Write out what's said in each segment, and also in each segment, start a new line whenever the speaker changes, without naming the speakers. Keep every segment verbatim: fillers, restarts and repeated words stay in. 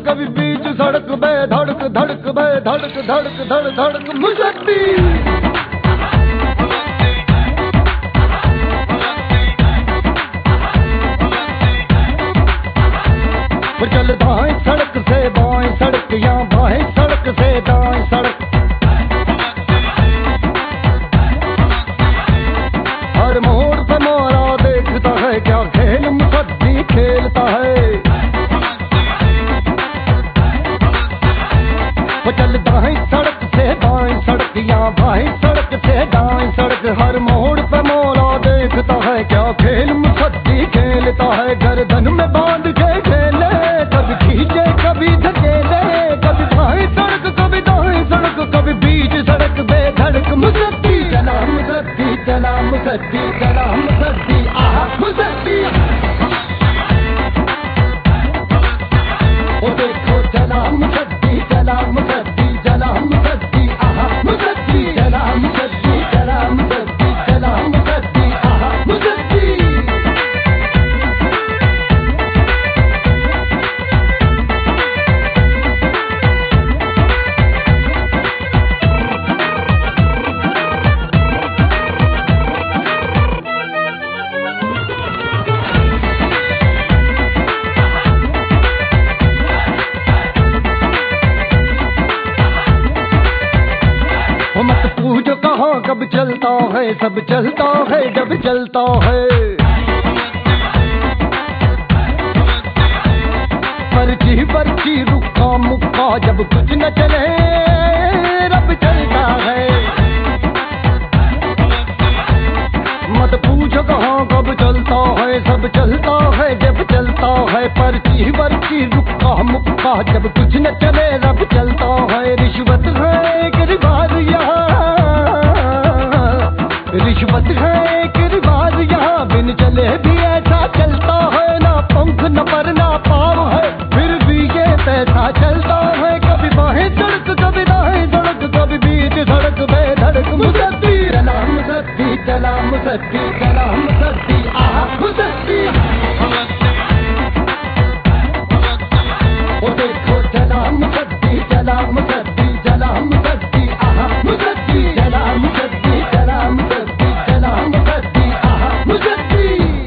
कभी बीच सड़क बे धड़क धड़क बे धड़क धड़क धड़ धड़क मुसद्दी। चल दाएं सड़क से बाएं सड़क या बाएं सड़क से दाएं सड़क, हर मोड़ पे मोरा देखता है क्या खेल मुसद्दी खेलता है। वो चल दाएं सड़क से बाएं सड़क या बाएं सड़क से दाएं सड़क, हर मोड़ पे मोरा देखता है क्या खेल मुसद्दी खेलता है। गर्दन में बांध के खेले, कभी खींचे कभी धकेले, कभी बाएं सड़क कभी दाएं सड़क, कभी बीच सड़क बेधड़क मुसद्दी। चला मुसद्दी चला मुसद्दी चला मुसद्दी आहा मुसद्दी। ओ देखो चला मुसद्दी चला मुसद्दी चला मुसद्दी आहा मुसद्दी। चला मुसद्दी चला मुसद्दी चला मुसद्दी आहा मुसद्दी। मत पूछो कहाँ कब चलता है, सब चलता है जब चलता है। पर्ची पर्ची रुका मुक्का जब कुछ न चले रब चलता है। मत पूछो कहाँ कब चलता है, सब चलता है जब चलता है। पर्ची पर्ची रुका मुक्का जब कुछ न चले रब चलता है। रिश्वत है एक रिवाज यहाँ, रिश्वत है एक रिवाज यहाँ, बिन चले भी ऐसा चलता है। ना पंख न पर ना पाँव है, फिर भी ये पैसा चलता है। कभी बाएं सड़क कभी दाएं सड़क, कभी बीच सड़क बेधड़क मुसद्दी। चला मुसद्दी चला मुसद्दी चला मुसद्दी आहा मुसद्दी। ओ देखो चला मुसद्दी चला मुसद्दी चला मुसद्दी आहा मुसद्दी। चला मुसद्दी चला मुसद्दी चला मुसद्दी आहा मुसद्दी।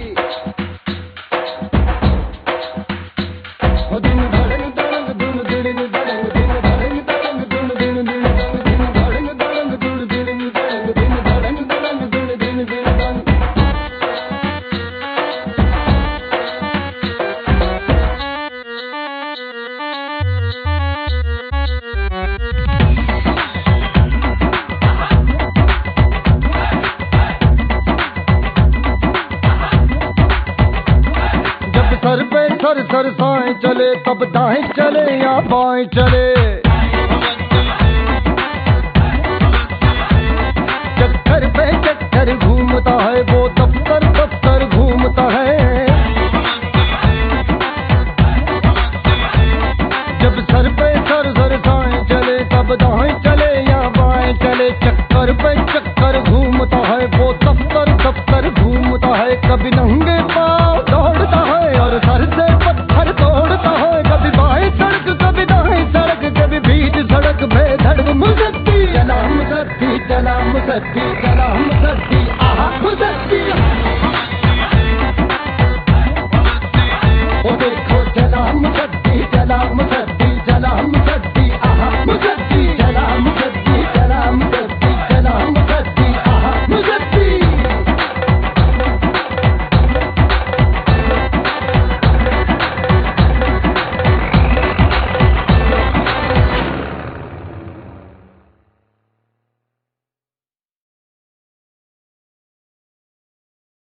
ओ दिन धड़ंग धड़ंग धुन दिड़ंग धड़ंग दिन धड़ंग धड़ंग धुन दिन दिन दिन धड़ंग धड़ंग धुन दिड़ंग धड़ंग दिन धड़ंग धड़ंग धुन दिन दिन दिन। सर पे सर सर साएं चले तब दाएं चले या बाएं चले। चक्कर पे चक्कर घूमता है वो दफ्तर दफ्तर घूमता है। जब सर पे सर सर साएं चले तब दाएं चले या बाएं चले। चक्कर पे चक्कर घूमता है वो दफ्तर दफ्तर घूमता है। कभी नंगे पाँव दौड़ता है और सर से पत्थर तोड़ता है। कभी बाएं सड़क कभी दाएं सड़क, कभी बीच सड़क बेधड़क मुसद्दी। चला मुसद्दी चला मुसद्दी चला मुसद्दी।